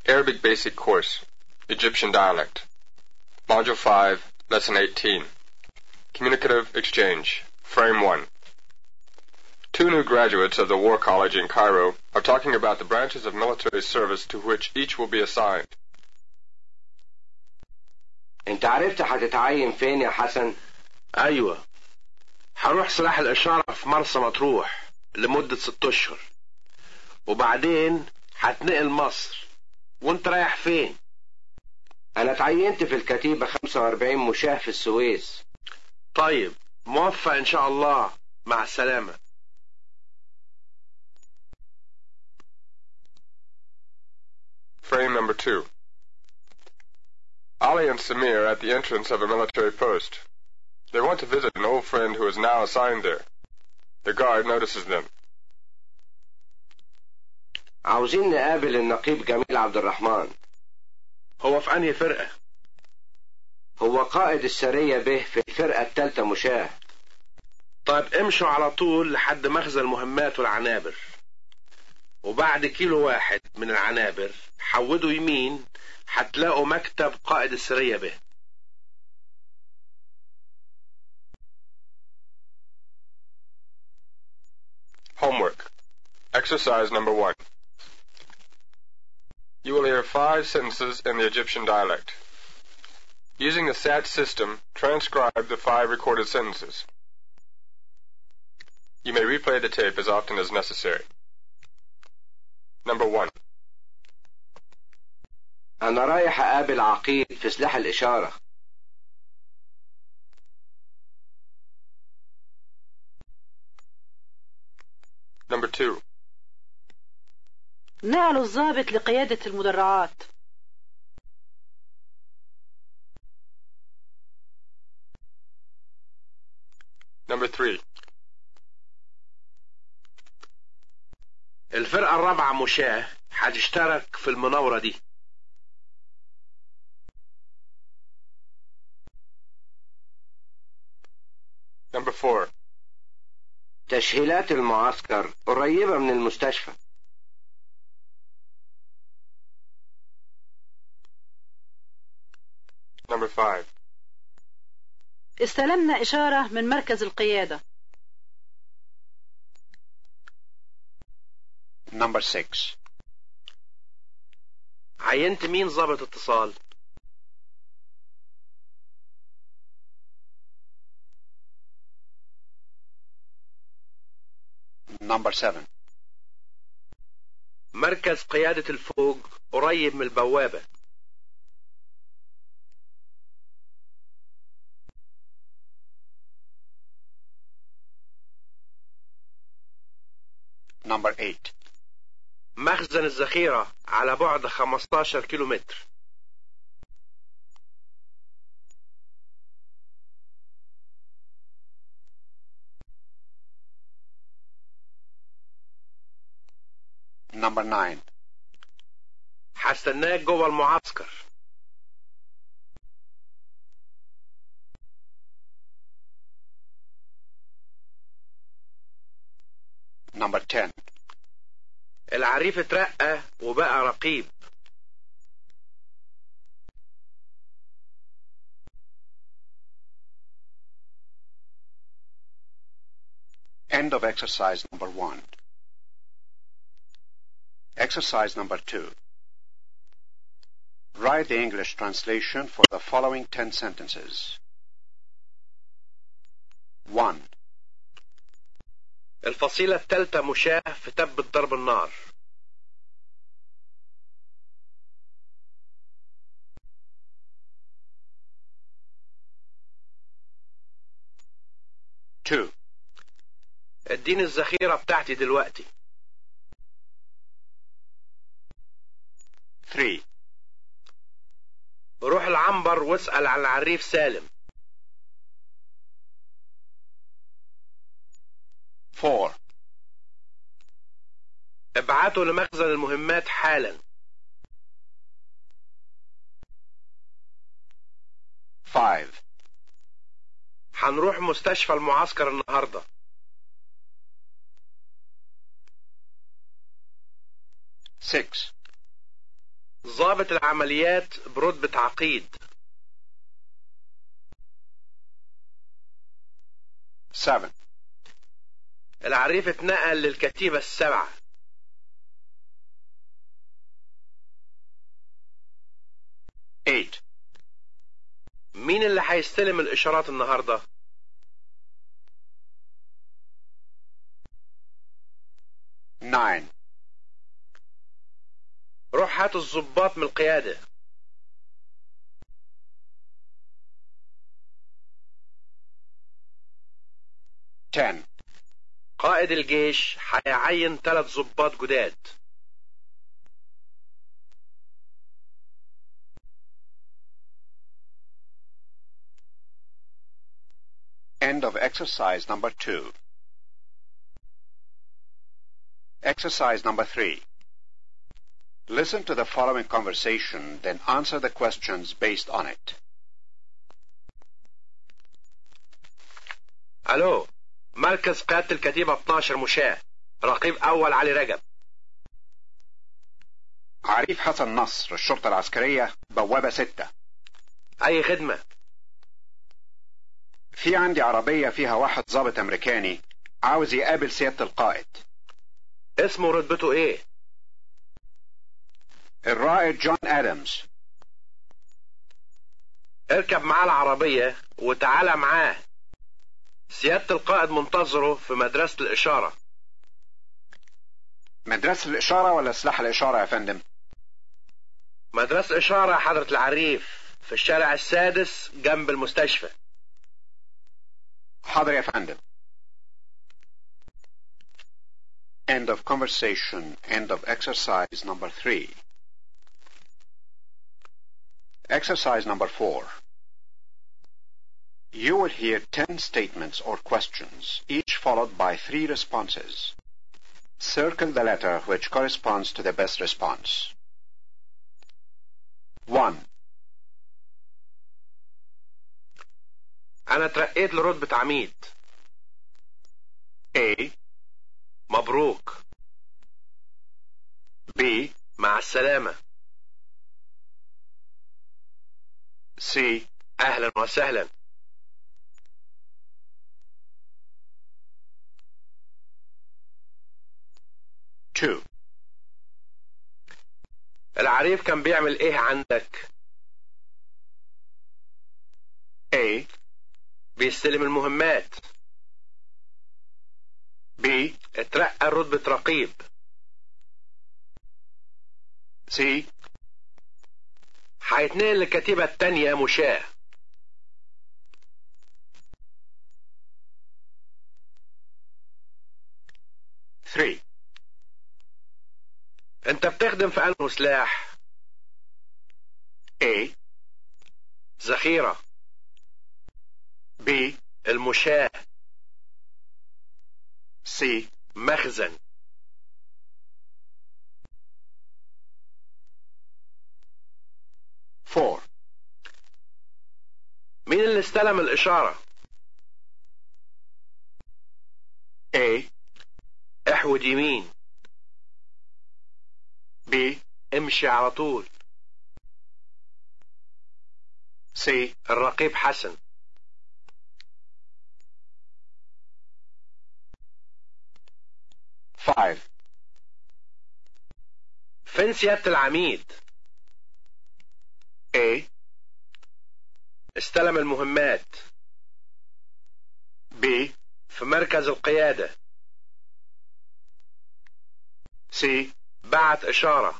Arabic Basic Course, Egyptian Dialect. Module 5, Lesson 18. Communicative Exchange, Frame 1. Two new graduates of the War College in Cairo are talking about the branches of military service to which each will be assigned. انت عرفت هتتعين فين يا حسن؟ ايوه، هروح سلاح الاشارة في مرسى مطروح لمدة 6 اشهر، وبعدين هتنقل مصر. وانت رايح فين؟ انا اتعينت في الكتيبة 45 مشاة في السويس. طيب، موفق ان شاء الله. مع السلامة. Frame number 2. Ali and Samir are at the entrance of a military post. They want to visit an old friend who is now assigned there. The guard notices them. عاوزين نقابل النقيب جميل عبد الرحمن. هو في انهي فرقة؟ هو قائد السرية به في الفرقة الثالثة مشاة. طيب، امشوا على طول لحد مخزن المهمات والعنابر، وبعد 1 كيلو من العنابر حودوا يمين هتلاقوا مكتب قائد السرية به. Homework. Exercise number 1. You will hear 5 sentences in the Egyptian dialect. Using the SAT system, transcribe the 5 recorded sentences. You may replay the tape as often as necessary. Number 1. أنا رايح أقابل عقيد في سلاح الإشارة. Number 2. نقلوا الضابط لقيادة المدرعات. Number 3. الفرقة الرابعة مشاة هتشترك في المناورة دي. Number 4. تشهيلات المعسكر قريبة من المستشفى. Number 5. استلمنا إشارة من مركز القيادة. Number 6. عينت مين ضابط اتصال؟ Number 7. مركز قيادة الفوج قريب من البوابة. Number 8. مخزن الذخيرة على بعد 15 كيلومتر. Number 9. هستناك جوه المعسكر. Number 10. العريف اترقى وبقى رقيب. End of exercise number 1. Exercise number 2. Write the English translation for the following 10 sentences. 1. الفصيلة الثالثة مشاة في تبة ضرب النار. 2. اديني الذخيرة بتاعتي دلوقتي. 3. روح العنبر واسأل عن العريف سالم. 4. ابعته لمخزن المهمات حالا. 5. هنروح مستشفى المعسكر النهاردة. 6. ضابط العمليات برتبة عقيد. 7. العريف اتنقل للكتيبة السبعة. 8. مين اللي هيستلم الإشارات النهاردة؟ 9. روح هات الضباط من القيادة. 10. قائد الجيش هيعين 3 ضباط جداد. 'End of exercise number 2. Exercise number 3. Listen to the following conversation, then answer the questions based on it. ألو، مركز قيادة الكتيبة 12 مشاة، رقيب أول علي رجب. عريف حسن نصر، الشرطة العسكرية، بوابة 6. أي خدمة؟ في عندي عربية فيها واحد ضابط أمريكاني عاوز يقابل سيادة القائد. اسمه ورتبته إيه؟ الرائد جون آدمز. اركب معاه العربية وتعالى معاه. سيادة القائد منتظره في مدرسة الإشارة. مدرسة الإشارة ولا سلاح الإشارة يا فندم؟ مدرسة إشارة حضرة العريف، في الشارع السادس جنب المستشفى. حاضر يا فندم. End of conversation. End of exercise number 3. Exercise number 4. You will hear 10 statements or questions, each followed by 3 responses. Circle the letter which corresponds to the best response. 1. أنا اترقيت لرتبة عميد. A. مبروك. B. مع السلامة. C. أهلا وسهلا. Two. العريف كان بيعمل إيه عندك؟ A. بيستلم المهمات. B. اترقى رتبة رقيب. C. هيتنقل للكتيبة التانية مشاة. 3. انت بتخدم في انه سلاح؟ A. ذخيرة. B. المشاة. C. مخزن. 4. مين اللي استلم الإشارة؟ A. احود يمين. B. امشي على طول. C. الرقيب حسن. 5. فين سيادة العميد؟ A. استلم المهمات. B. في مركز القيادة. C. بعت إشارة.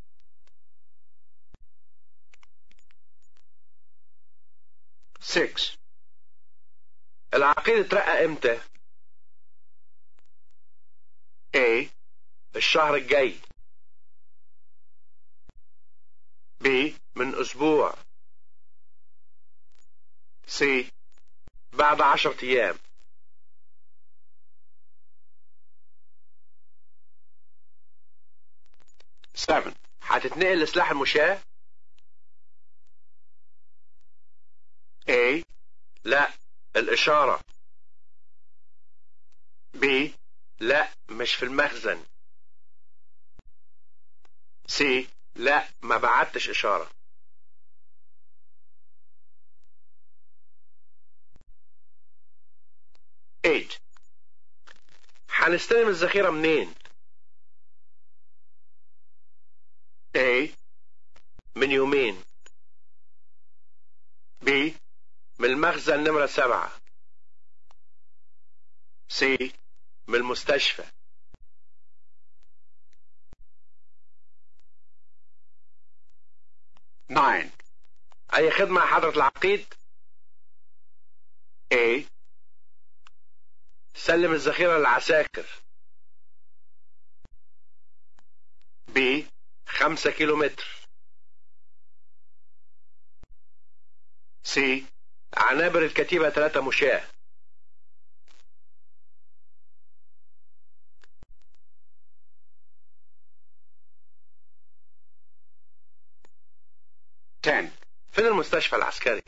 6. العقيد اترقى امتى؟ A. الشهر الجاي. B. من أسبوع. C. بعد 10 أيام. 7. هتتنقل لسلاح المشاة؟ A. لا، الإشارة. B. لا، مش في المخزن. C. لا، ما بعتش إشارة. Eight. هنستلم الذخيرة منين؟ A. من يومين. B. من المخزن نمرة 7. C. من المستشفى. Nine. أي خدمة يا حضرة العقيد؟ A. سلم الذخيرة للعساكر. B. 5 كيلومتر. C. عنابر الكتيبة 3 مشاة. Ten. فين المستشفى العسكري؟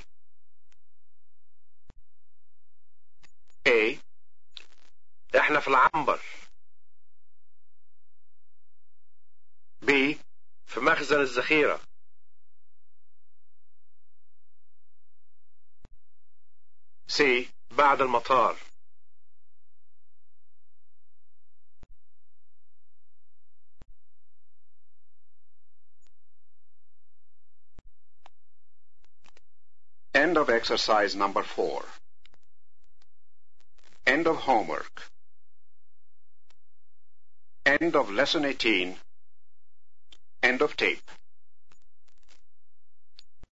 A. احنا في العنبر. B. في مخزن الذخيرة. C. بعد المطار. End of exercise number 4. End of homework. End of lesson 18. End of tape.